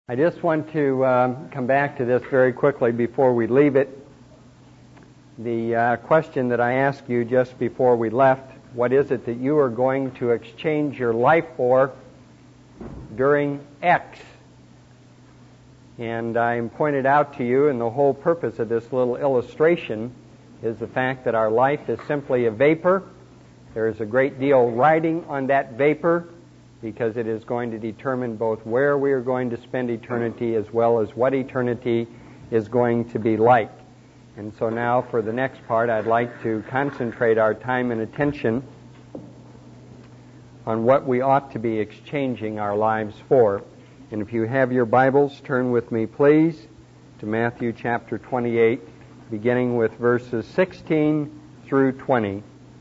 I just want to come back to this very quickly before we leave it. The question that I asked you just before we left, what is it that you are going to exchange your life for during X? And I pointed out to you, and the whole purpose of this little illustration is the fact that our life is simply a vapor. There is a great deal riding on that vapor, because it is going to determine both where we are going to spend eternity as well as what eternity is going to be like. And so now for the next part, I'd like to concentrate our time and attention on what we ought to be exchanging our lives for. And if you have your Bibles, turn with me, please, to Matthew chapter 28, beginning with verses 16 through 20.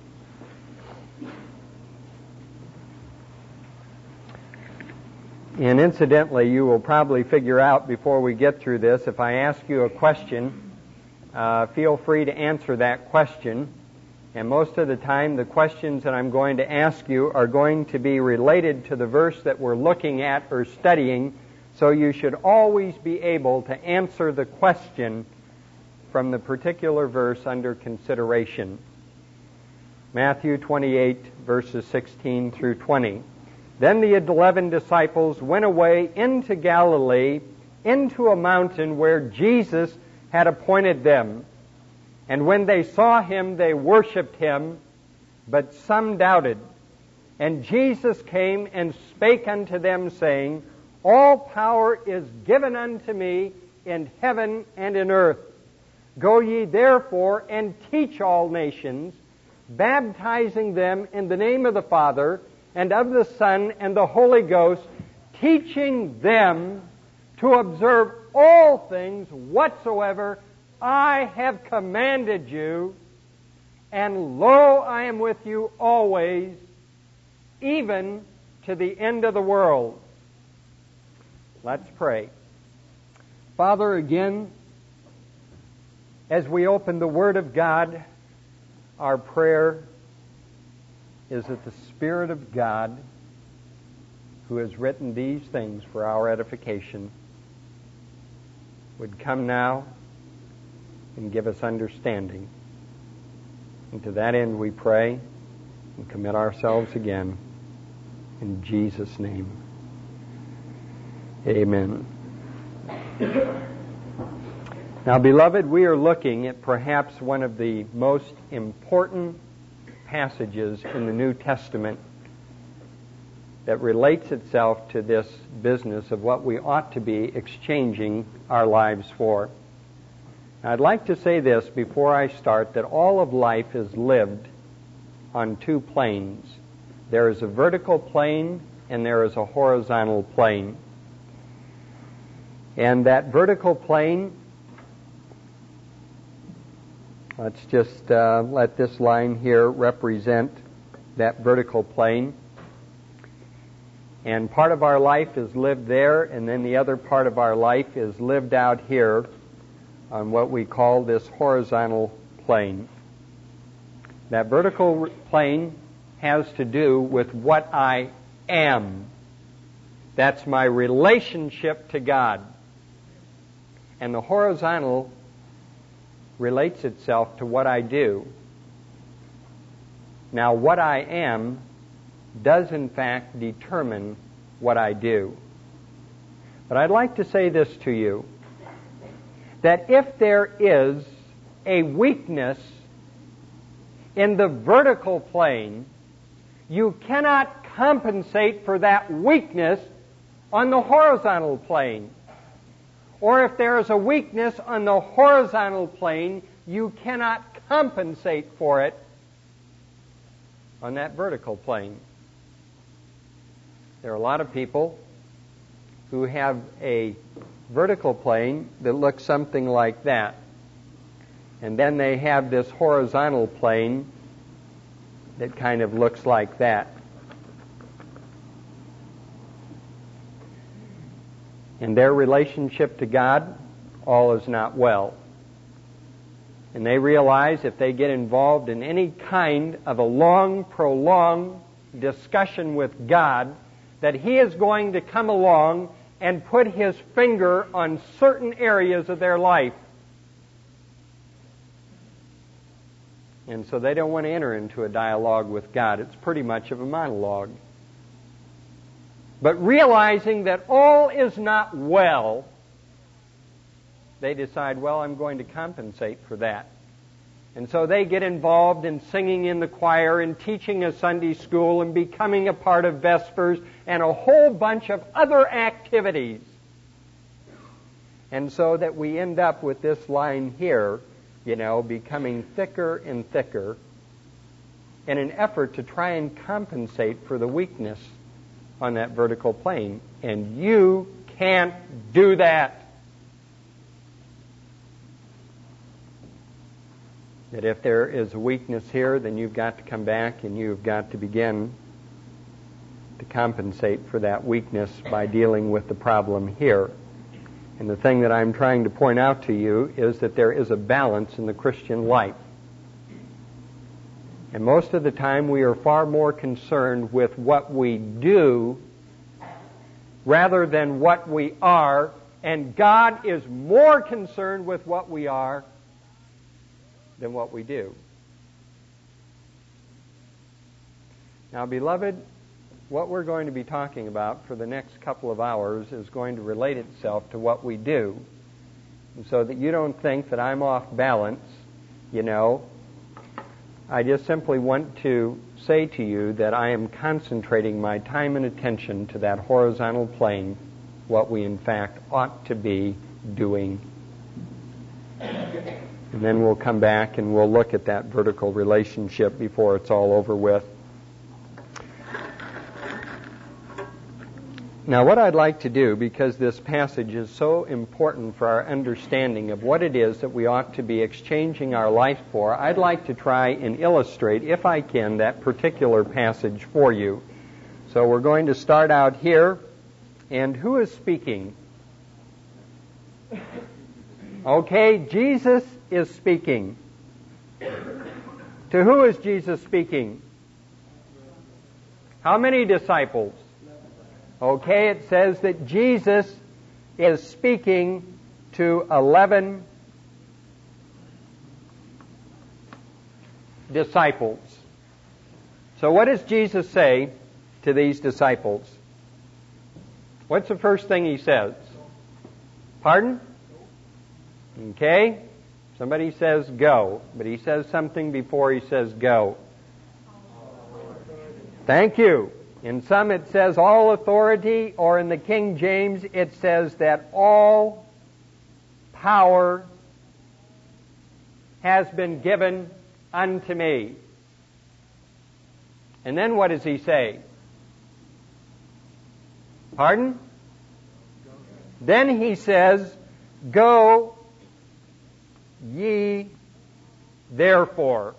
And incidentally, you will probably figure out before we get through this, if I ask you a question, feel free to answer that question. And most of the time, the questions that I'm going to ask you are going to be related to the verse that we're looking at or studying, so you should always be able to answer the question from the particular verse under consideration. Matthew 28, verses 16 through 20. Then the 11 disciples went away into Galilee, into a mountain where Jesus had appointed them. And when they saw him, they worshipped him, but some doubted. And Jesus came and spake unto them, saying, All power is given unto me in heaven and in earth. Go ye therefore and teach all nations, baptizing them in the name of the Father, and of the Son, and the Holy Ghost, teaching them to observe all things whatsoever I have commanded you, and lo, I am with you always, even to the end of the world. Let's pray. Father, again, as we open the Word of God, our prayer is that the Spirit of God, who has written these things for our edification, would come now and give us understanding. And to that end we pray and commit ourselves again in Jesus' name. Amen. Now, beloved, we are looking at perhaps one of the most important passages in the New Testament that relates itself to this business of what we ought to be exchanging our lives for. Now, I'd like to say this before I start, that all of life is lived on two planes. There is a vertical plane and there is a horizontal plane. And that vertical plane, let's just let this line here represent that vertical plane. And part of our life is lived there, and then the other part of our life is lived out here on what we call this horizontal plane. That vertical plane has to do with what I am. That's my relationship to God. And the horizontal relates itself to what I do. Now, what I am does in fact determine what I do. But I'd like to say this to you, that if there is a weakness in the vertical plane, you cannot compensate for that weakness on the horizontal plane. Or if there is a weakness on the horizontal plane, you cannot compensate for it on that vertical plane. There are a lot of people who have a vertical plane that looks something like that. And then they have this horizontal plane that kind of looks like that. In their relationship to God, all is not well. And they realize if they get involved in any kind of a long, prolonged discussion with God, that He is going to come along and put His finger on certain areas of their life. And so they don't want to enter into a dialogue with God. It's pretty much of a monologue. But realizing that all is not well, they decide, well, I'm going to compensate for that. And so they get involved in singing in the choir and teaching a Sunday school and becoming a part of Vespers and a whole bunch of other activities. And so that we end up with this line here, becoming thicker and thicker in an effort to try and compensate for the weakness on that vertical plane. And you can't do that. That if there is a weakness here, then you've got to come back and you've got to begin to compensate for that weakness by dealing with the problem here. And the thing that I'm trying to point out to you is that there is a balance in the Christian life. And most of the time we are far more concerned with what we do rather than what we are, and God is more concerned with what we are than what we do. Now, beloved, what we're going to be talking about for the next couple of hours is going to relate itself to what we do. And so that you don't think that I'm off balance, I just simply want to say to you that I am concentrating my time and attention to that horizontal plane, what we in fact ought to be doing. And then we'll come back and we'll look at that vertical relationship before it's all over with. Now, what I'd like to do, because this passage is so important for our understanding of what it is that we ought to be exchanging our life for, I'd like to try and illustrate, if I can, that particular passage for you. So we're going to start out here. And who is speaking? Okay, Jesus is speaking. To who is Jesus speaking? How many disciples? Okay, it says that Jesus is speaking to 11 disciples. So what does Jesus say to these disciples? What's the first thing He says? Pardon? Okay, somebody says go, but He says something before He says go. Thank you. In some it says all authority, or in the King James it says that all power has been given unto me. And then what does He say? Pardon? Then He says, go ye therefore.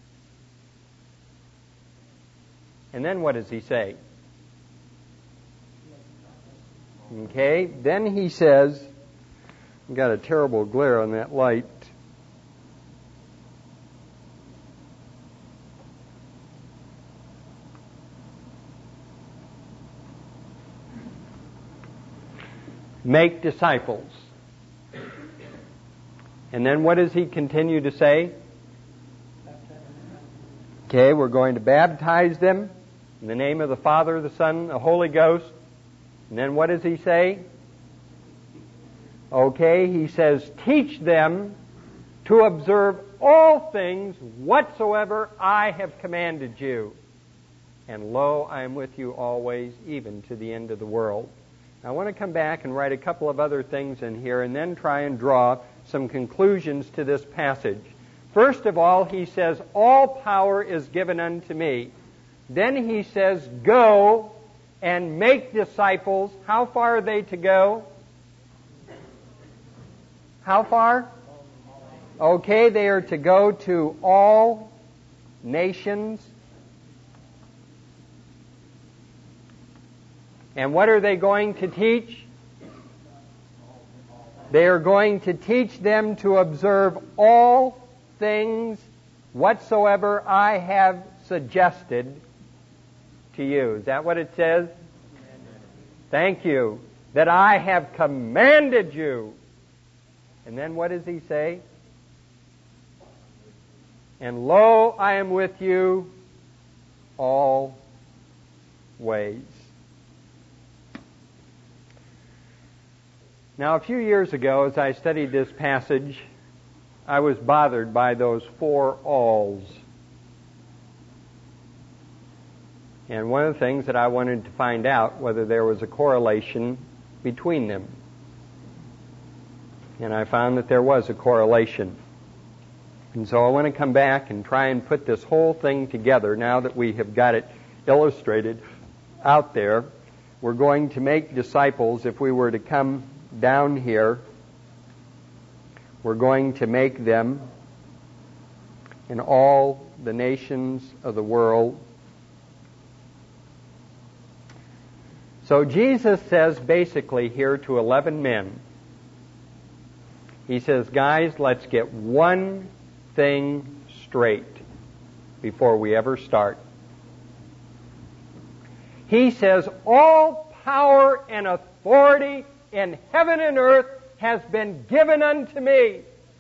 And then what does He say? Okay, then He says, I've got a terrible glare on that light. Make disciples. And then what does He continue to say? Okay, we're going to baptize them in the name of the Father, the Son, the Holy Ghost. And then what does He say? Okay, He says, teach them to observe all things whatsoever I have commanded you. And lo, I am with you always, even to the end of the world. Now, I want to come back and write a couple of other things in here and then try and draw some conclusions to this passage. First of all, He says, all power is given unto me. Then He says, go and make disciples. How far are they to go? How far? Okay, they are to go to all nations. And what are they going to teach? They are going to teach them to observe all things whatsoever I have suggested to you. Is that what it says? Thank you. that I have commanded you. And then what does he say? And lo, I am with you always. Now, a few years ago, as I studied this passage, I was bothered by those 4 alls. And one of the things that I wanted to find out whether there was a correlation between them. And I found that there was a correlation. And so I want to come back and try and put this whole thing together now that we have got it illustrated out there. We're going to make disciples. If we were to come down here, we're going to make them in all the nations of the world. So Jesus says basically here to 11 men, he says, guys, let's get one thing straight before we ever start. He says, all power and authority in heaven and earth has been given unto me.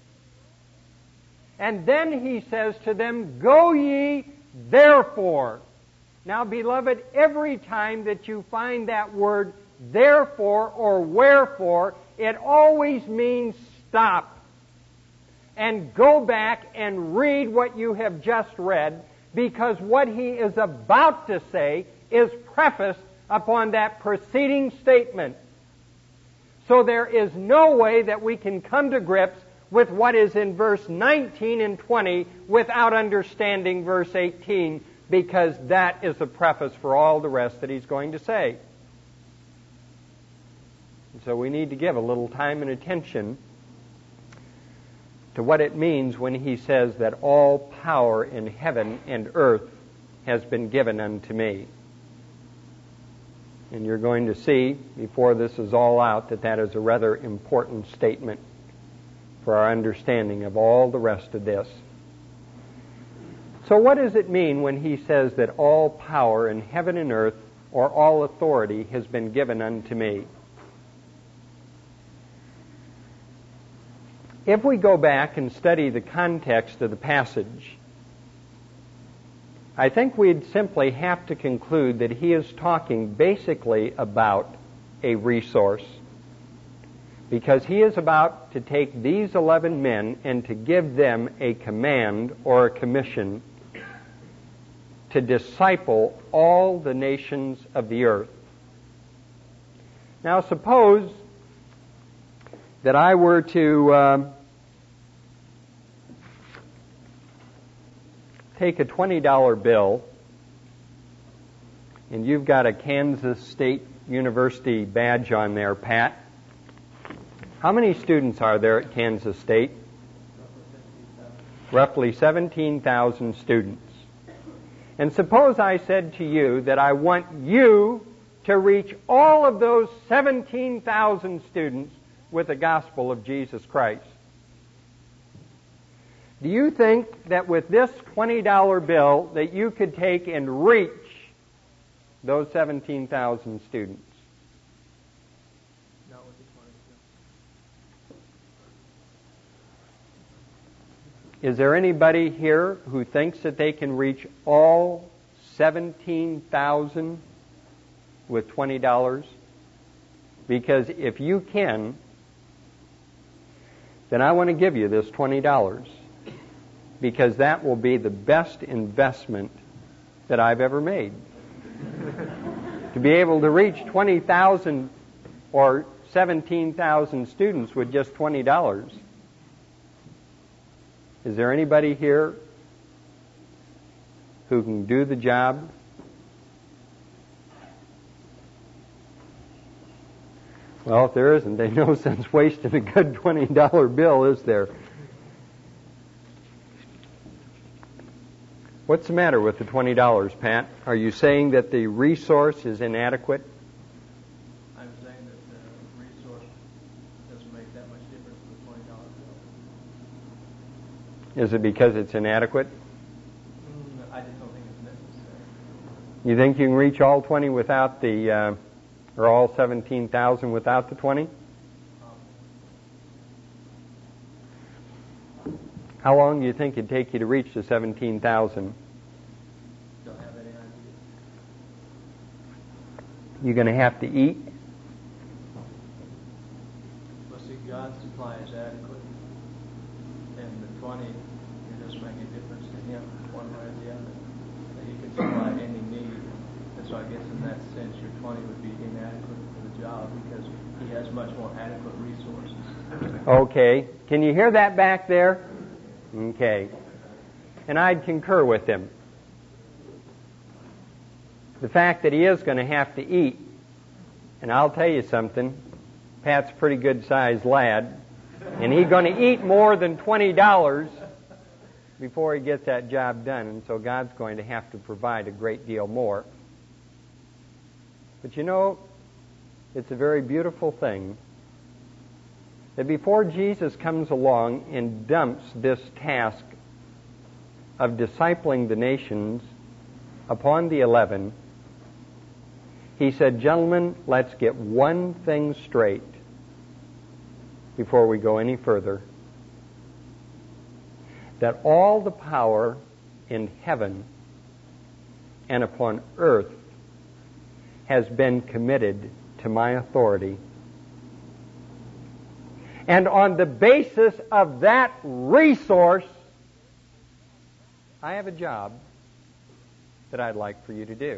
And then he says to them, go ye therefore. Now, beloved, every time that you find that word therefore or wherefore, it always means stop and go back and read what you have just read, because what he is about to say is prefaced upon that preceding statement. So there is no way that we can come to grips with what is in verse 19 and 20 without understanding verse 18, because that is the preface for all the rest that he's going to say. And so we need to give a little time and attention to what it means when he says that all power in heaven and earth has been given unto me. And you're going to see, before this is all out, that that is a rather important statement for our understanding of all the rest of this. So what does it mean when he says that all power in heaven and earth, or all authority, has been given unto me? If we go back and study the context of the passage, I think we'd simply have to conclude that he is talking basically about a resource, because he is about to take these 11 men and to give them a command or a commission to disciple all the nations of the earth. Now, suppose that I were to take a $20 bill, and you've got a Kansas State University badge on there, Pat. How many students are there at Kansas State? Roughly 17,000 students. And suppose I said to you that I want you to reach all of those 17,000 students with the gospel of Jesus Christ. Do you think that with this $20 bill that you could take and reach those 17,000 students? Not with the 20. Is there anybody here who thinks that they can reach all 17,000 with $20? Because if you can, then I want to give you this $20, because that will be the best investment that I've ever made. To be able to reach 20,000 or 17,000 students with just $20. Is there anybody here who can do the job? Well, if there isn't, there's no sense wasting a good $20 bill, is there? What's the matter with the $20, Pat? Are you saying that the resource is inadequate? I'm saying that the resource doesn't make that much difference with the $20 bill. Is it because it's inadequate? I just don't think it's necessary. You think you can reach all 20 without the Or all 17,000 without the 20? How long do you think it'd take you to reach the 17,000? Don't have any idea. You're going to have to eat? Well, see, God's supply is adequate. And the 20, you're just making a difference to Him, one way or the other. That He can supply any need. And so I guess in that sense, your 20 would be inadequate for the job because He has much more adequate resources. Okay. Can you hear that back there? Okay. And I'd concur with him. The fact that he is going to have to eat, and I'll tell you something, Pat's a pretty good-sized lad, and he's going to eat more than $20 before he gets that job done, and so God's going to have to provide a great deal more. But you know, it's a very beautiful thing that before Jesus comes along and dumps this task of discipling the nations upon the 11, he said, "Gentlemen, let's get one thing straight before we go any further. That all the power in heaven and upon earth has been committed to my authority. And on the basis of that resource, I have a job that I'd like for you to do."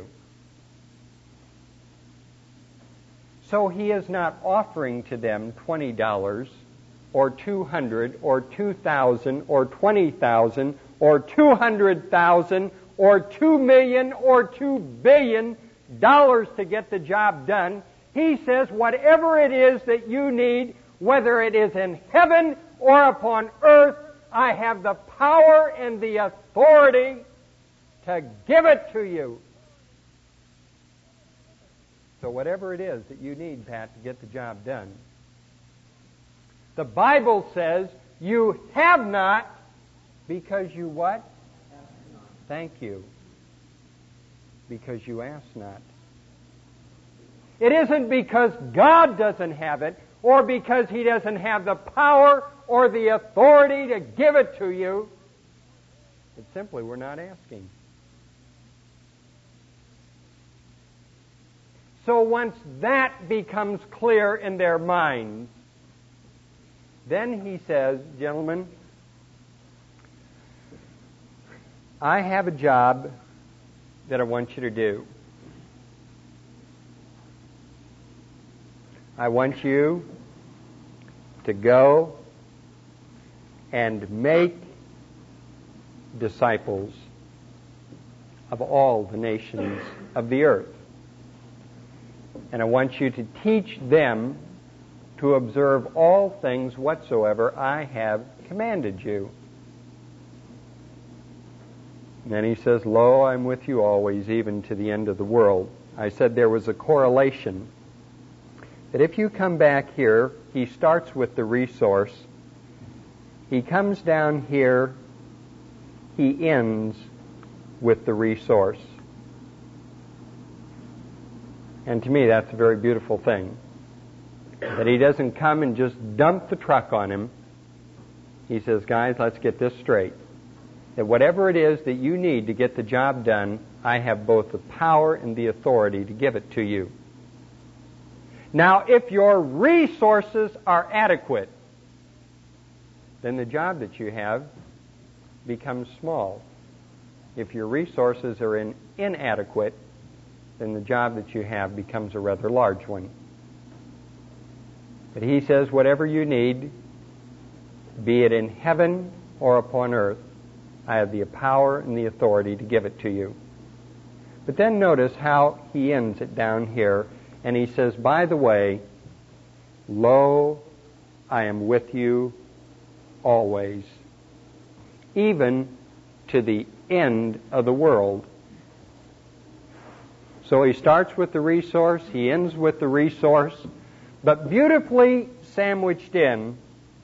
So he is not offering to them $20 or $200 or $2,000 or $20,000 or $200,000 or $2 million or $2 billion to get the job done. He says, whatever it is that you need, whether it is in heaven or upon earth, I have the power and the authority to give it to you. So whatever it is that you need, Pat, to get the job done, the Bible says you have not because you what? Thank you. Because you ask not. It isn't because God doesn't have it, or because He doesn't have the power or the authority to give it to you. It's simply we're not asking. So once that becomes clear in their minds, then he says, "Gentlemen, I have a job that I want you to do. I want you to go and make disciples of all the nations of the earth. And I want you to teach them to observe all things whatsoever I have commanded you." And then he says, "Lo, I'm with you always, even to the end of the world." I said there was a correlation. That if you come back here, he starts with the resource. He comes down here, he ends with the resource. And to me, that's a very beautiful thing. That he doesn't come and just dump the truck on him. He says, "Guys, let's get this straight. That whatever it is that you need to get the job done, I have both the power and the authority to give it to you. Now, if your resources are adequate, then the job that you have becomes small. If your resources are inadequate, then the job that you have becomes a rather large one." But he says, whatever you need, be it in heaven or upon earth, I have the power and the authority to give it to you. But then notice how he ends it down here. And he says, "By the way, lo, I am with you always, even to the end of the world." So he starts with the resource, he ends with the resource, but beautifully sandwiched in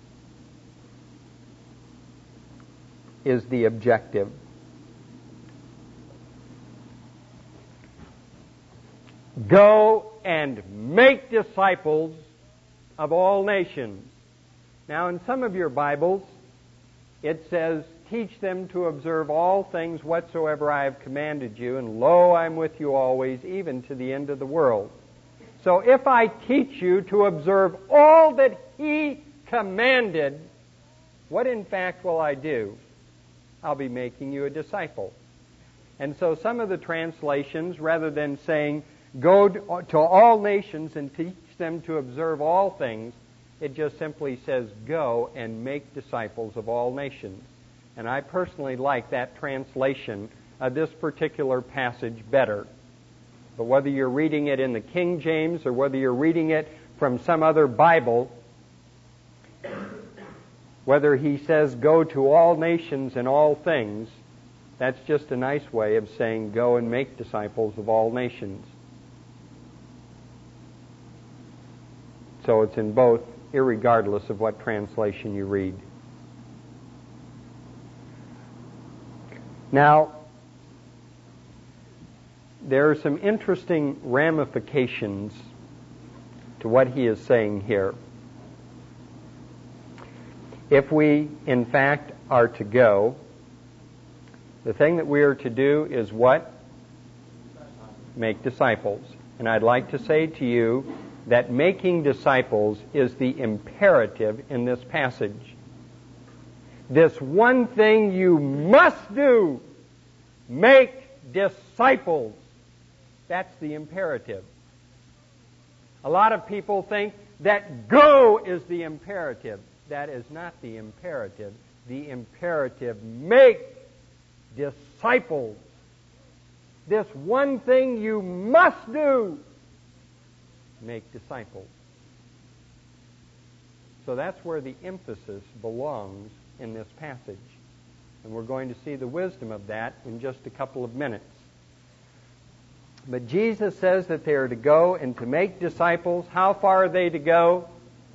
is the objective. Go and make disciples of all nations. Now, in some of your Bibles, it says, teach them to observe all things whatsoever I have commanded you, and lo, I'm with you always, even to the end of the world. So if I teach you to observe all that He commanded, what in fact will I do? I'll be making you a disciple. And so some of the translations, rather than saying, go to all nations and teach them to observe all things, it just simply says, go and make disciples of all nations. And I personally like that translation of this particular passage better. But whether you're reading it in the King James or whether you're reading it from some other Bible, whether he says, go to all nations and all things, that's just a nice way of saying, go and make disciples of all nations. So it's in both, irregardless of what translation you read. Now, there are some interesting ramifications to what he is saying here. If we, in fact, are to go, the thing that we are to do is what? Make disciples. And I'd like to say to you that making disciples is the imperative in this passage. This one thing you must do, make disciples. That's the imperative. A lot of people think that go is the imperative. That is not the imperative. The imperative, make disciples. This one thing you must do, make disciples. So that's where the emphasis belongs in this passage. And we're going to see the wisdom of that in just a couple of minutes. But Jesus says that they are to go and to make disciples. How far are they to go?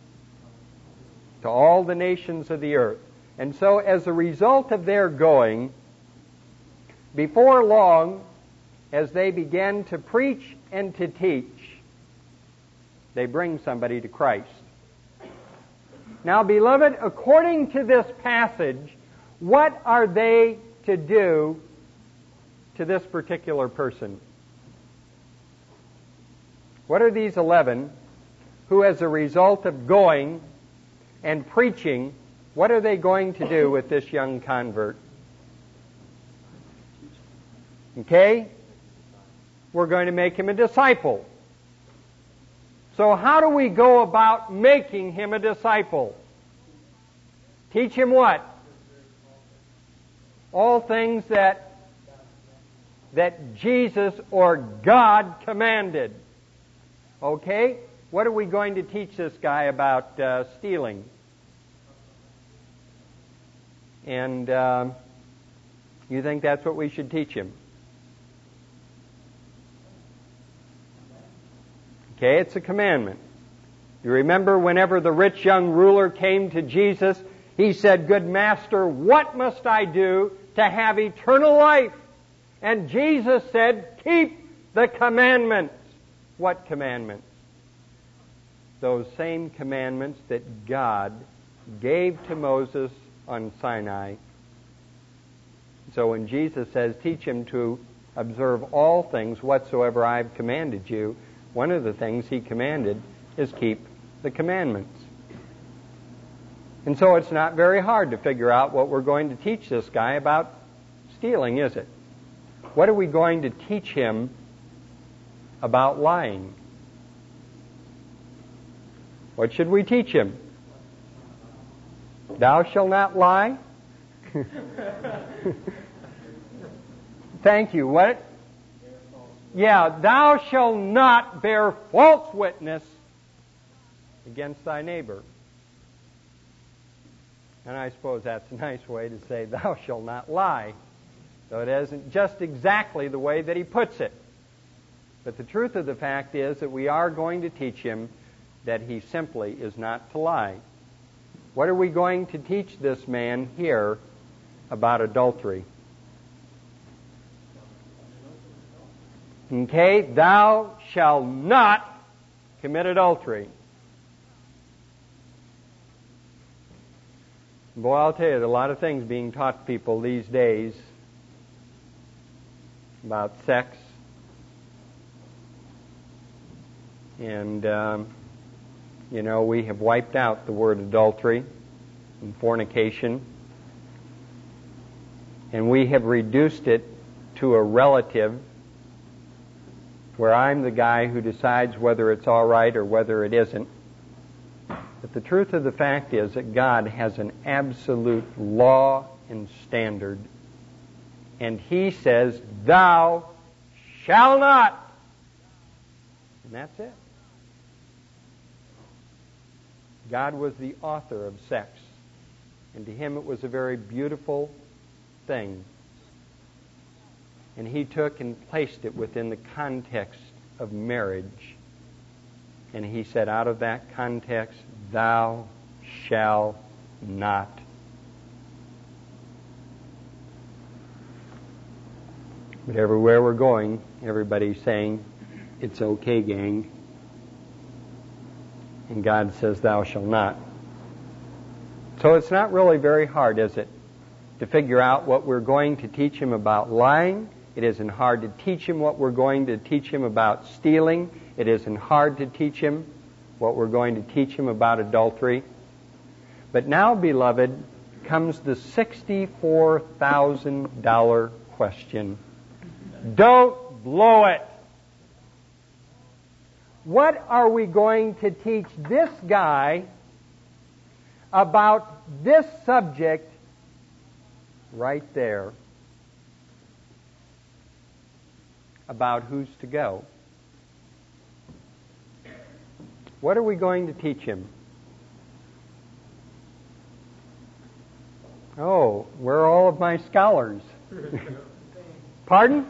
To all the nations of the earth. And so as a result of their going, before long, as they begin to preach and to teach, they bring somebody to Christ. Now, beloved, according to this passage, what are they to do to this particular person? What are these 11 who, as a result of going and preaching, what are they going to do with this young convert? Okay? We're going to make him a disciple. So how do we go about making him a disciple? Teach him what? All things that Jesus or God commanded. Okay? What are we going to teach this guy about stealing? And you think that's what we should teach him? Okay, it's a commandment. You remember whenever the rich young ruler came to Jesus, he said, "Good master, what must I do to have eternal life?" And Jesus said, "Keep the commandments." What commandments? Those same commandments that God gave to Moses on Sinai. So when Jesus says, teach him to observe all things whatsoever I've commanded you, one of the things he commanded is keep the commandments. And so it's not very hard to figure out what we're going to teach this guy about stealing, is it? What are we going to teach him about lying? What should we teach him? Thou shalt not lie? Thank you. What? Yeah, thou shalt not bear false witness against thy neighbor. And I suppose that's a nice way to say thou shalt not lie. Though it isn't just exactly the way that he puts it. But the truth of the fact is that we are going to teach him that he simply is not to lie. What are we going to teach this man here about adultery? Okay, thou shalt not commit adultery. Boy, I'll tell you, there are a lot of things being taught people these days about sex. And, we have wiped out the word adultery and fornication. And we have reduced it to a relative where I'm the guy who decides whether it's all right or whether it isn't. But the truth of the fact is that God has an absolute law and standard. And He says, thou shalt not. And that's it. God was the author of sex. And to Him it was a very beautiful thing. And He took and placed it within the context of marriage. And He said, out of that context, thou shalt not. But everywhere we're going, everybody's saying, it's okay, gang. And God says, thou shalt not. So it's not really very hard, is it, to figure out what we're going to teach him about lying. It isn't hard to teach him what we're going to teach him about stealing. It isn't hard to teach him what we're going to teach him about adultery. But now, beloved, comes the $64,000 question. Don't blow it. What are we going to teach this guy about this subject right there? About who's to go. What are we going to teach him? Oh, where are all of my scholars? Pardon?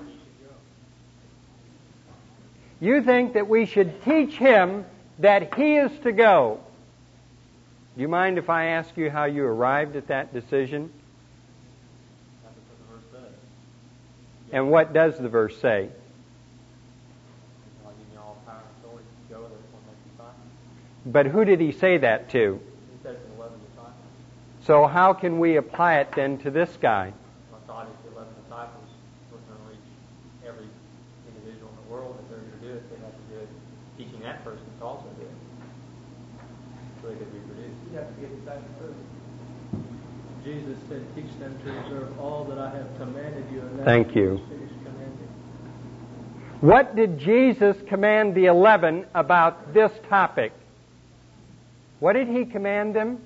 You think that we should teach him that he is to go. Do you mind if I ask you how you arrived at that decision? That's what the verse says. And what does the verse say? I'll give you all power and authority to go, therefore make disciples. But who did he say that to? He says in 11 disciples. So how can we apply it then to this guy? I thought if the 11 disciples were going to reach every individual in the world, if they're going to do it, they have to do it teaching that person to also do it. So they could reproduce. You have to be a disciple first. Jesus said, teach them to observe all that I have commanded you. And Thank you. Finished commanding. What did Jesus command the 11 about this topic? What did he command them?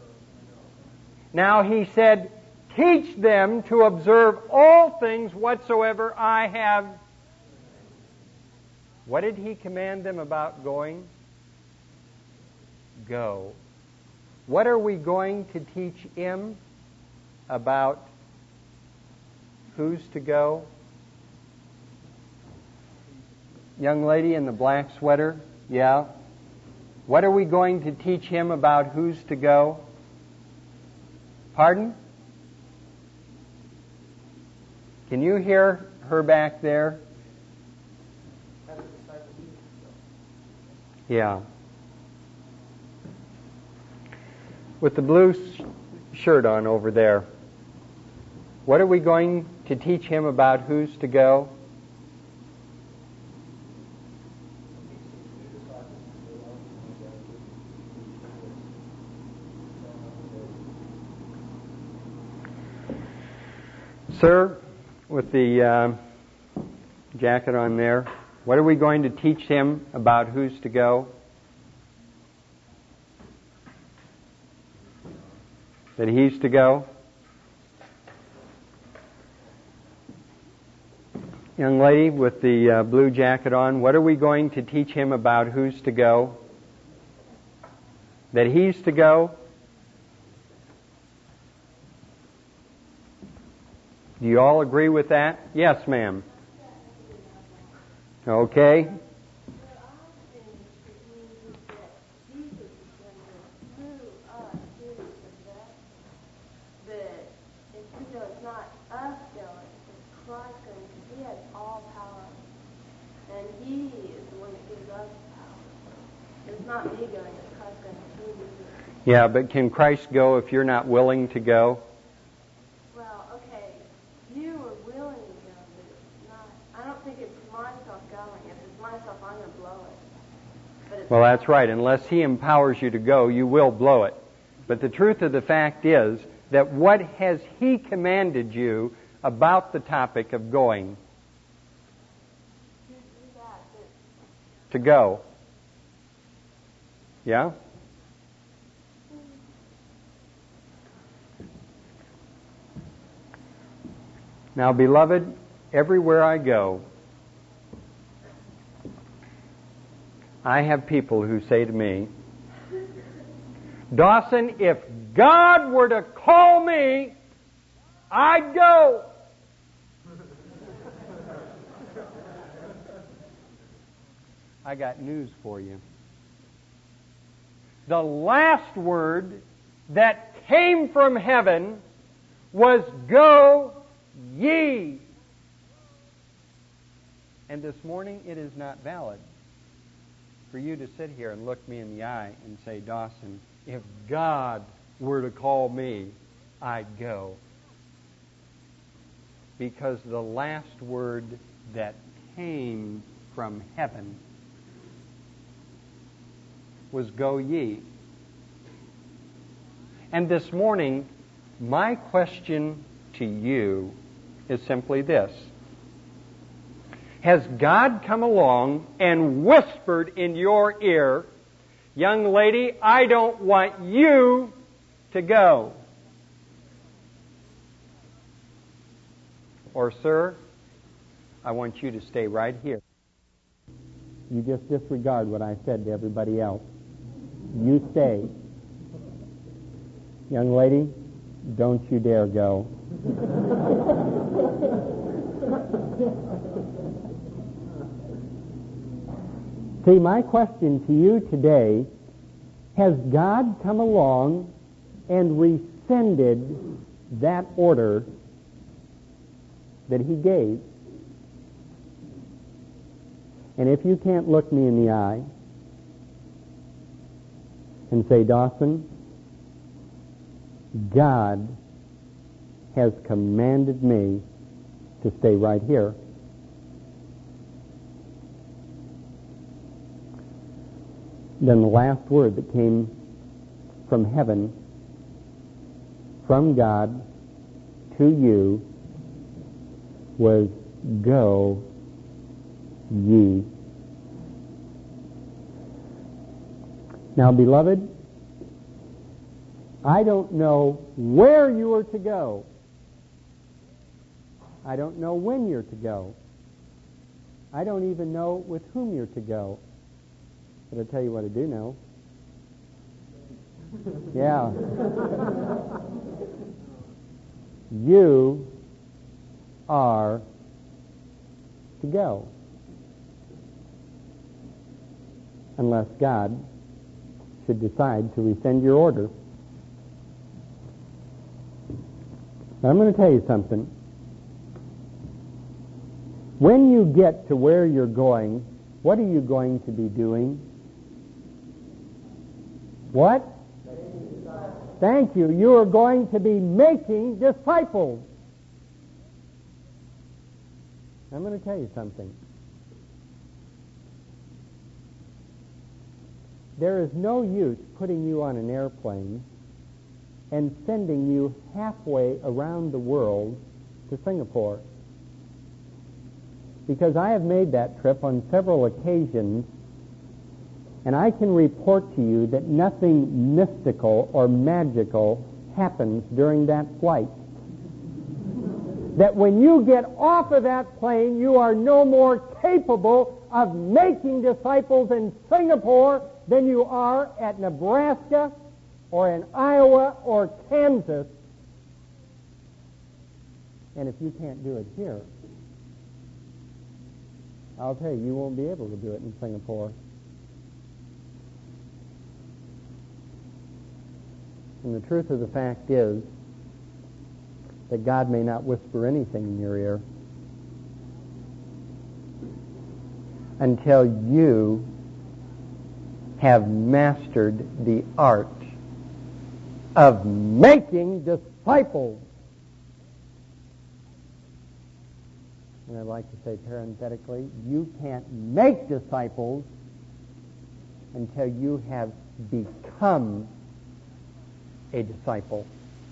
Now he said, teach them to observe all things whatsoever I have. What did he command them about going? Go. What are we going to teach him about who's to go? Young lady in the black sweater? Yeah. What are we going to teach him about who's to go? Pardon? Can you hear her back there? Yeah. With the blue shirt on over there. What are we going to teach him about who's to go? Sir, with the jacket on there, what are we going to teach him about who's to go? That he's to go? Young lady with the blue jacket on, what are we going to teach him about who's to go? That he's to go? Do you all agree with that? Yes, ma'am. Okay. it's not me going, it's Christ going through me. Yeah, but can Christ go if you're not willing to go? Well, okay, you are willing to go, but it's not. I don't think it's myself going. If it's myself, I'm going to blow it. But it's Well, that's right. Unless He empowers you to go, you will blow it. But the truth of the fact is that what has He commanded you about the topic of going? To go. Yeah? Now, beloved, everywhere I go, I have people who say to me, Dawson, if God were to call me, I'd go. I got news for you. The last word that came from heaven was, go ye. And this morning it is not valid for you to sit here and look me in the eye and say, Dawson, if God were to call me, I'd go. Because the last word that came from heaven was, go ye. And this morning, my question to you is simply this. Has God come along and whispered in your ear, young lady, I don't want you to go? Or, sir, I want you to stay right here. You just disregard what I said to everybody else. You stay. Young lady, don't you dare go. See, my question to you today, has God come along and rescinded that order that He gave? And if you can't look me in the eye and say, Dawson, God has commanded me to stay right here, then the last word that came from heaven, from God to you, was, go ye. Now, beloved, I don't know where you are to go. I don't know when you're to go. I don't even know with whom you're to go. But I'll tell you what I do know. Yeah. You are to go. Unless God should decide to rescind your order. Now, I'm going to tell you something. When you get to where you're going, what are you going to be doing? What? Thank you. You are going to be making disciples. I'm going to tell you something. There is no use putting you on an airplane and sending you halfway around the world to Singapore. Because I have made that trip on several occasions, and I can report to you that nothing mystical or magical happens during that flight. That when you get off of that plane, you are no more capable of making disciples in Singapore than you are at Nebraska or in Iowa or Kansas. And if you can't do it here, I'll tell you, you won't be able to do it in Singapore. And the truth of the fact is that God may not whisper anything in your ear until you have mastered the art of making disciples. And I'd like to say parenthetically, you can't make disciples until you have become a disciple.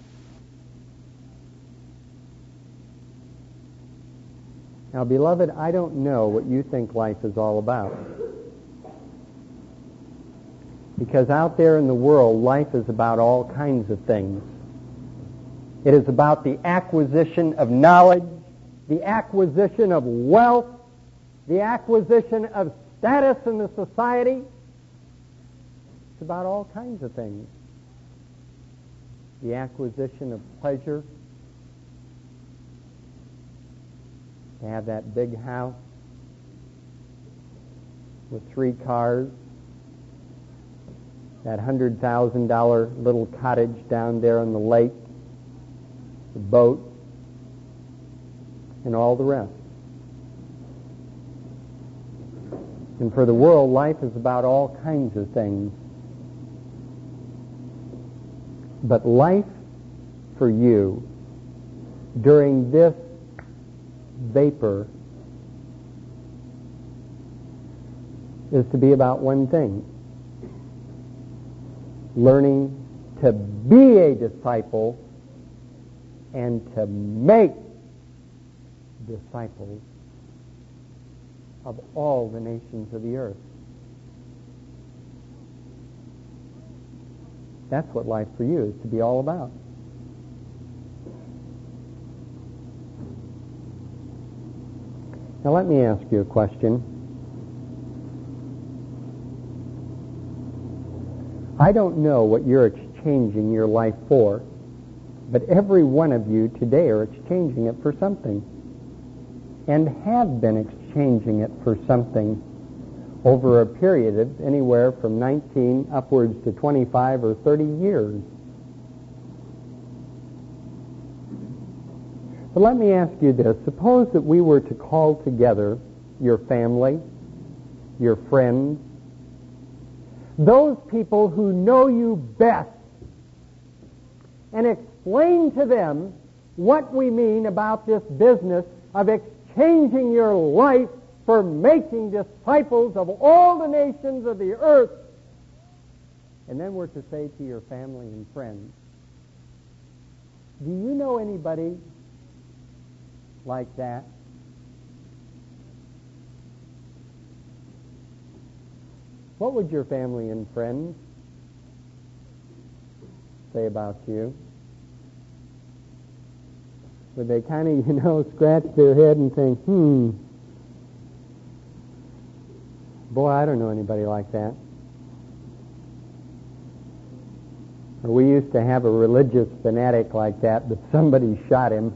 Now, beloved, I don't know what you think life is all about. Because out there in the world, life is about all kinds of things. It is about the acquisition of knowledge, the acquisition of wealth, the acquisition of status in the society. It's about all kinds of things. The acquisition of pleasure, to have that big house with 3 cars, that $100,000 little cottage down there on the lake, the boat, and all the rest. And for the world, life is about all kinds of things. But life for you during this vapor is to be about one thing: learning to be a disciple and to make disciples of all the nations of the earth. That's what life for you is to be all about. Now let me ask you a question. I don't know what you're exchanging your life for, but every one of you today are exchanging it for something, and have been exchanging it for something over a period of anywhere from 19 upwards to 25 or 30 years. But let me ask you this. Suppose that we were to call together your family, your friends, those people who know you best, and explain to them what we mean about this business of exchanging your life for making disciples of all the nations of the earth. And then we're to say to your family and friends, do you know anybody like that? What would your family and friends say about you? Would they kind of, scratch their head and think, boy, I don't know anybody like that. Or we used to have a religious fanatic like that, but somebody shot him.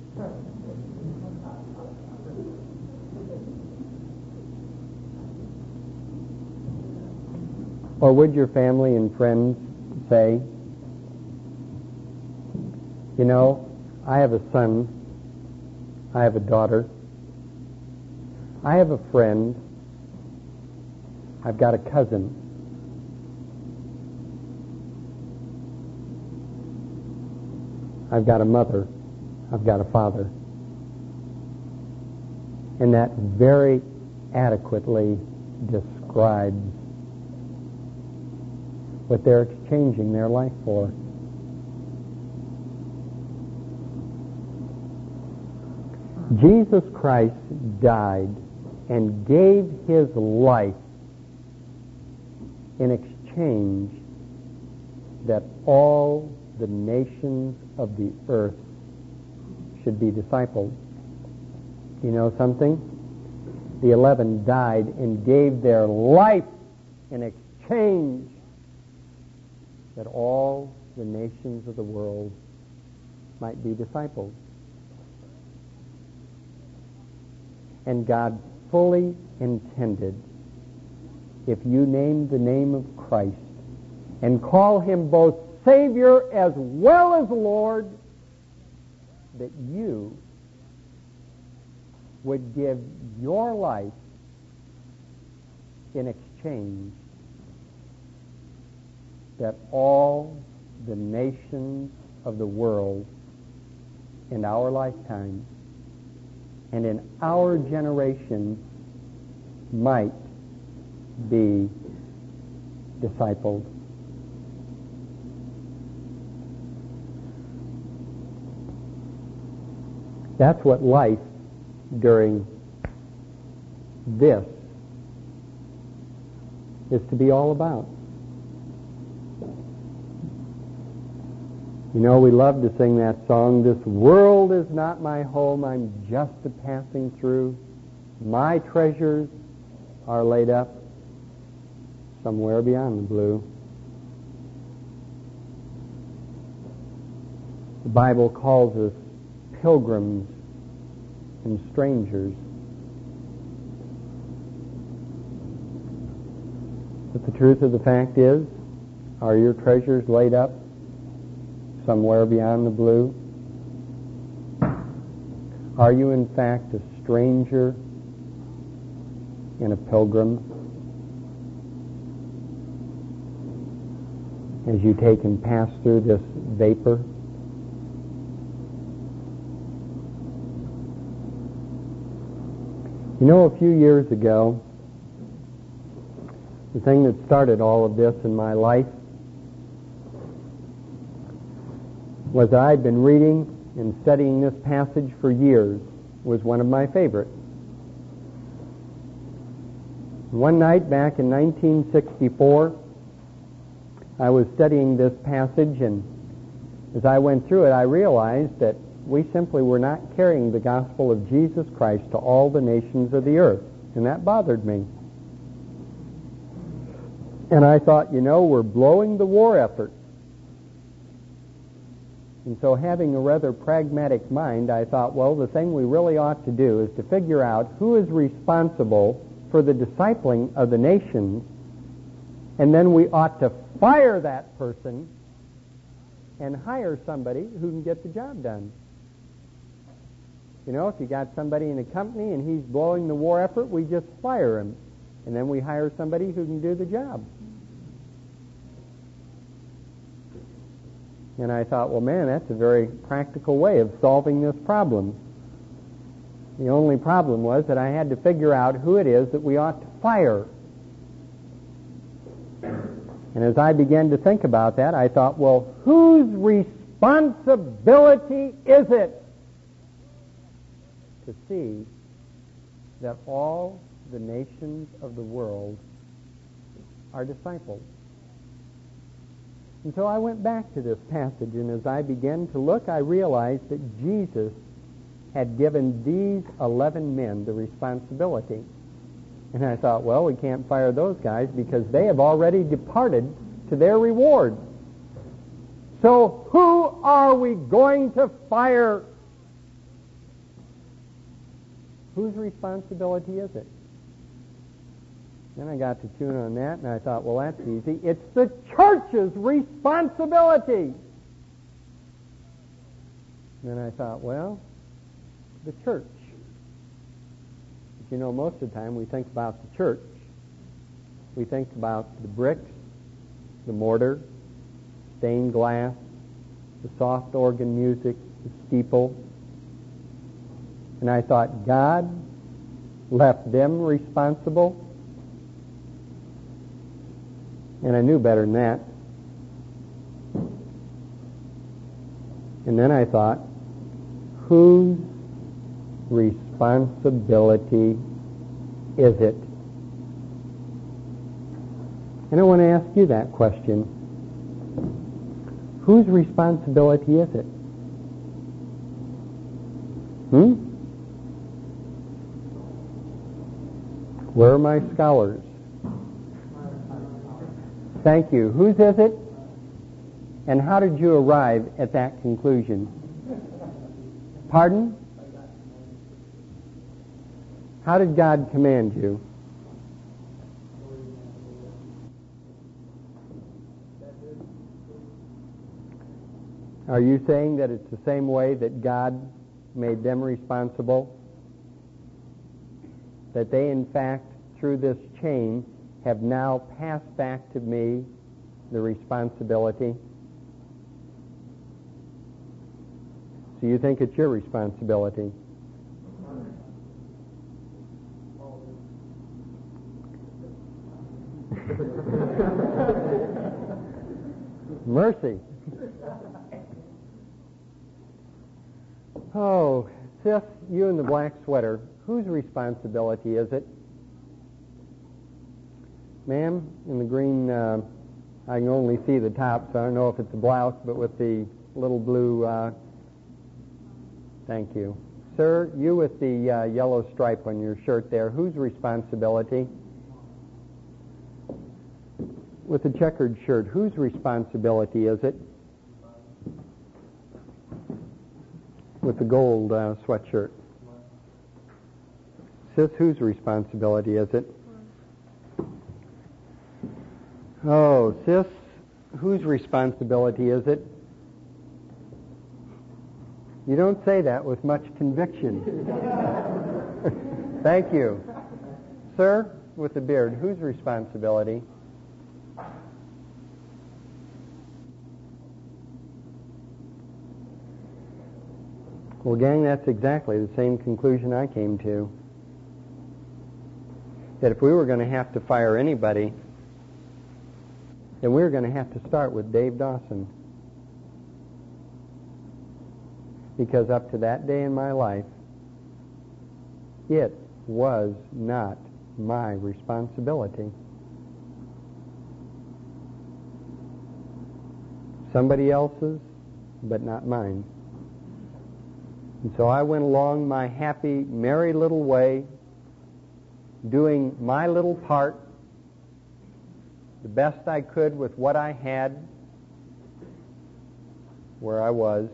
Or would your family and friends say, I have a son, I have a daughter, I have a friend, I've got a cousin, I've got a mother, I've got a father. And that very adequately describes what they're exchanging their life for. Jesus Christ died and gave his life in exchange that all the nations of the earth should be disciples. You know something? The 11 died and gave their life in exchange that all the nations of the world might be disciples. And God fully intended, if you name the name of Christ and call him both Savior as well as Lord, that you would give your life in exchange that all the nations of the world in our lifetime and in our generation might be discipled. That's what life during this is to be all about. You know, we love to sing that song, "This world is not my home, I'm just a passing through. My treasures are laid up somewhere beyond the blue." The Bible calls us pilgrims and strangers. But the truth of the fact is, are your treasures laid up somewhere beyond the blue? Are you in fact a stranger and a pilgrim as you take and pass through this vapor? You know, a few years ago, the thing that started all of this in my life was that I'd been reading and studying this passage for years. It was one of my favorites. One night back in 1964, I was studying this passage, and as I went through it, I realized that we simply were not carrying the gospel of Jesus Christ to all the nations of the earth, and that bothered me. And I thought, you know, we're blowing the war effort. And so, having a rather pragmatic mind, I thought, well, the thing we really ought to do is to figure out who is responsible for the discipling of the nations, and then we ought to fire that person and hire somebody who can get the job done. You know, if you got somebody in a company and he's blowing the war effort, we just fire him, and then we hire somebody who can do the job. And I thought, well, man, that's a very practical way of solving this problem. The only problem was that I had to figure out who it is that we ought to fire. And as I began to think about that, I thought, well, whose responsibility is it to see that all the nations of the world are disciples? And so I went back to this passage, and as I began to look, I realized that Jesus had given these 11 men the responsibility. And I thought, well, we can't fire those guys because they have already departed to their reward. So who are we going to fire? Whose responsibility is it? Then I got to tune on that, and I thought, well, that's easy. It's the church's responsibility. And then I thought, well, the church. But you know, most of the time we think about the church. We think about the bricks, the mortar, stained glass, the soft organ music, the steeple. And I thought, God left them responsible. And I knew better than that. And then I thought, whose responsibility is it? And I want to ask you that question. Whose responsibility is it? Where are my scholars? Thank you. Whose is it? And how did you arrive at that conclusion? Pardon? How did God command you? Are you saying that it's the same way that God made them responsible? That they, in fact, through this chain, have now passed back to me the responsibility? So you think it's your responsibility? Mercy. Oh, Sith, you in the black sweater, whose responsibility is it? Ma'am, in the green, I can only see the top, so I don't know if it's a blouse, but with the little blue, thank you. Sir, you with the yellow stripe on your shirt there, whose responsibility? With the checkered shirt, whose responsibility is it? With the gold sweatshirt. Sis, whose responsibility is it? Oh, sis, whose responsibility is it? You don't say that with much conviction. Thank you. Sir, with the beard, whose responsibility? Well, gang, that's exactly the same conclusion I came to. That if we were going to have to fire anybody, then we were going to have to start with Dave Dawson. Because up to that day in my life, it was not my responsibility. Somebody else's, but not mine. And so I went along my happy, merry little way, doing my little part, the best I could with what I had, where I was.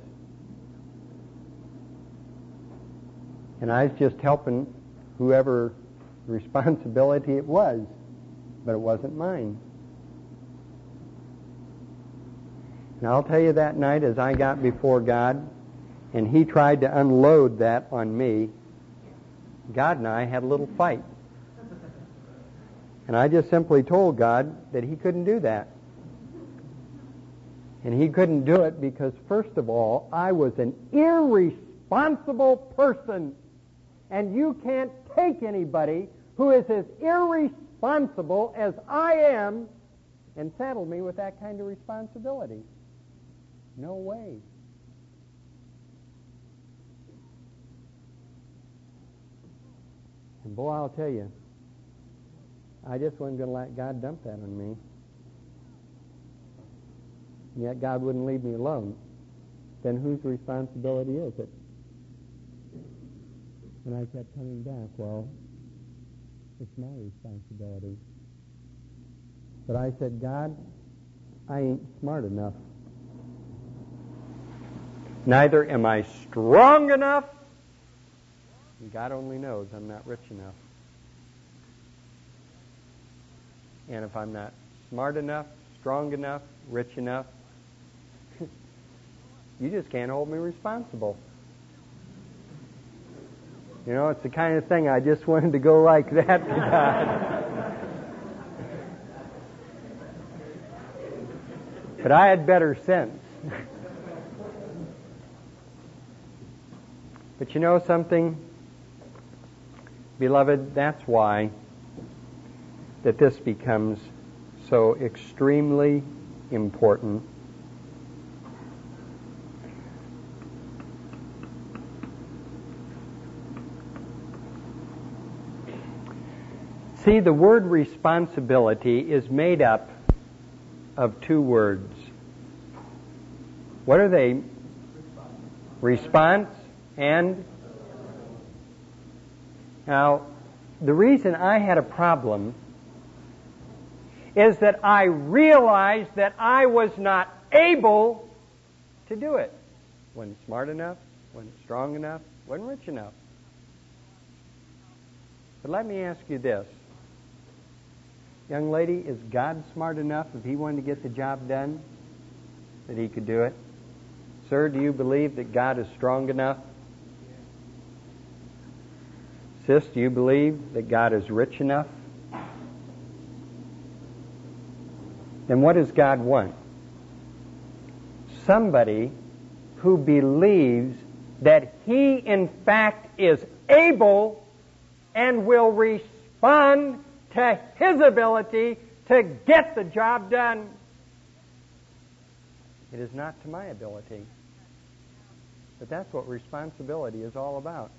And I was just helping whoever responsibility it was, but it wasn't mine. And I'll tell you that night as I got before God, and He tried to unload that on me, God and I had a little fight. And I just simply told God that He couldn't do that. And He couldn't do it because, first of all, I was an irresponsible person. And you can't take anybody who is as irresponsible as I am and saddle me with that kind of responsibility. No way. And boy, I'll tell you, I just wasn't going to let God dump that on me. And yet God wouldn't leave me alone. Then whose responsibility is it? And I kept coming back, well, it's my responsibility. But I said, God, I ain't smart enough. Neither am I strong enough. And God only knows I'm not rich enough. And if I'm not smart enough, strong enough, rich enough, you just can't hold me responsible. You know, it's the kind of thing I just wanted to go like that to God. But I had better sense. But you know something, beloved, that's why that this becomes so extremely important. See, the word responsibility is made up of two words. What are they? Response and... Now, the reason I had a problem is that I realized that I was not able to do it. Wasn't smart enough, wasn't strong enough, wasn't rich enough. But let me ask you this. Young lady, is God smart enough if He wanted to get the job done that He could do it? Sir, do you believe that God is strong enough? Sis, do you believe that God is rich enough? then what does God want? Somebody who believes that He in fact is able and will respond to His ability to get the job done. It is not to my ability. But that's what responsibility is all about.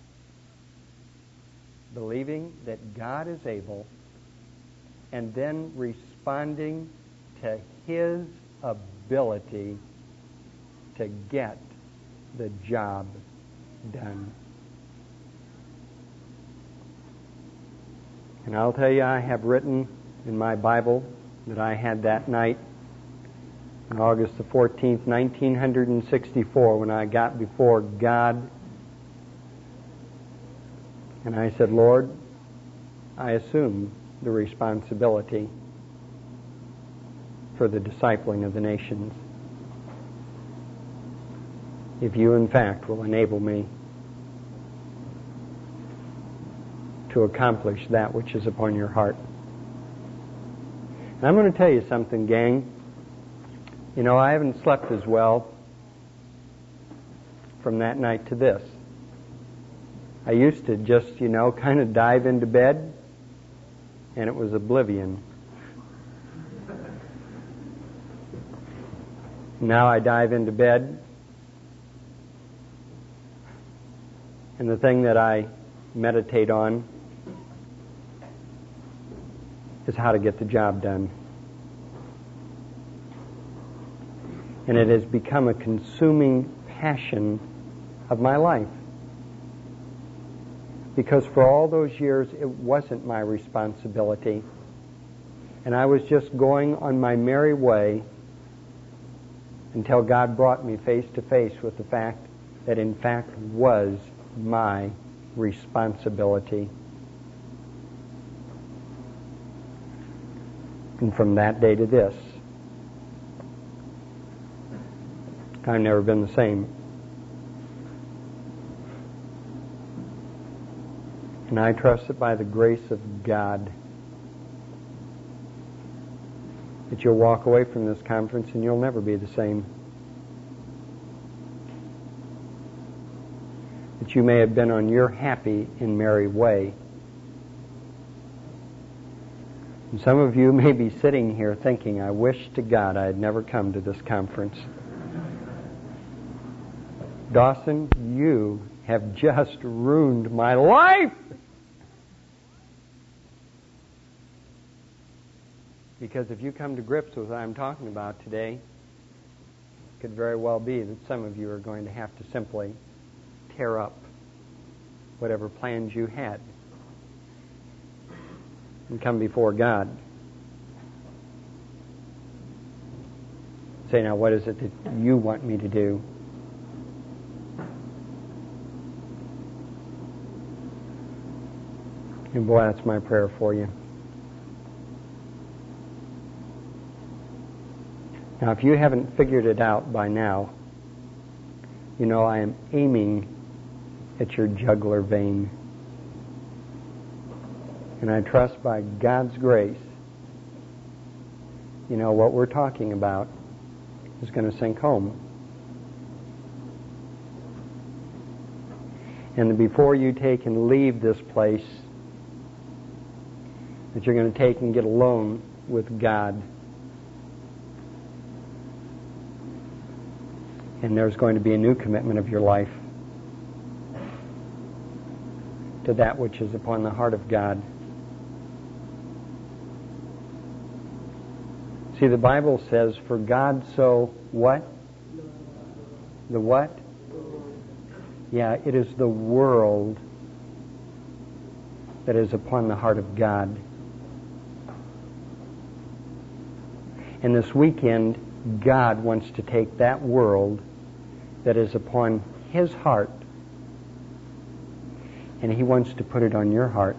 Believing that God is able and then responding to His ability to get the job done. And I'll tell you, I have written in my Bible that I had that night on August the 14th, 1964, when I got before God and I said, Lord, I assume the responsibility for the discipling of the nations. If you, in fact, will enable me to accomplish that which is upon your heart. And I'm going to tell you something, gang. You know, I haven't slept as well from that night to this. I used to just, kind of dive into bed, and it was oblivion. Now I dive into bed, and the thing that I meditate on is how to get the job done. And it has become a consuming passion of my life. Because for all those years, it wasn't my responsibility. And I was just going on my merry way until God brought me face to face with the fact that in fact was my responsibility. And from that day to this, I've never been the same. And I trust that by the grace of God that you'll walk away from this conference and you'll never be the same. That you may have been on your happy and merry way. And some of you may be sitting here thinking, I wish to God I had never come to this conference. Dawson, you have just ruined my life! Because if you come to grips with what I'm talking about today, it could very well be that some of you are going to have to simply tear up whatever plans you had and come before God. Say, now, what is it that you want me to do? And boy, that's my prayer for you. Now, if you haven't figured it out by now, I am aiming at your jugular vein. And I trust by God's grace, what we're talking about is going to sink home. And before you take and leave this place, that you're going to take and get alone with God. And there's going to be a new commitment of your life to that which is upon the heart of God. See, the Bible says, for God so what? The what? Yeah, it is the world that is upon the heart of God. And this weekend, God wants to take that world that is upon His heart, and He wants to put it on your heart.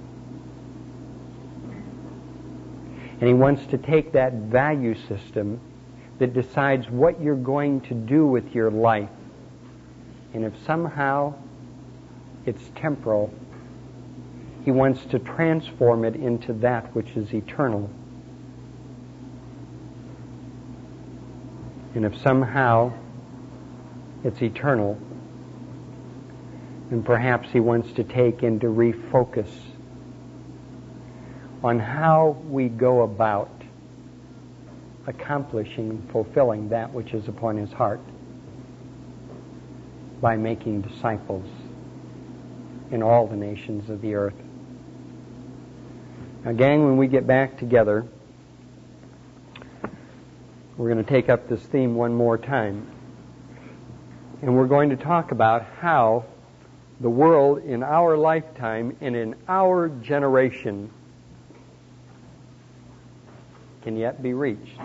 And He wants to take that value system that decides what you're going to do with your life. And if somehow it's temporal, He wants to transform it into that which is eternal. And if somehow it's eternal, then perhaps He wants to take and to refocus on how we go about accomplishing, fulfilling that which is upon His heart by making disciples in all the nations of the earth. Now, gang, when we get back together, we're going to take up this theme one more time. And we're going to talk about how the world in our lifetime and in our generation can yet be reached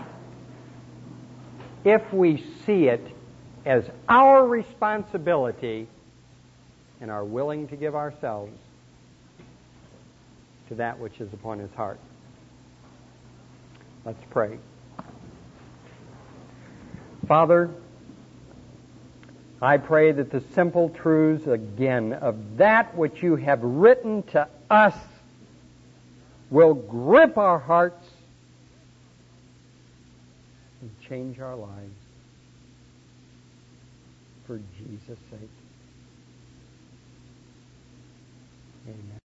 if we see it as our responsibility and are willing to give ourselves to that which is upon His heart. Let's pray. Father, I pray that the simple truths again of that which You have written to us will grip our hearts and change our lives for Jesus' sake. Amen.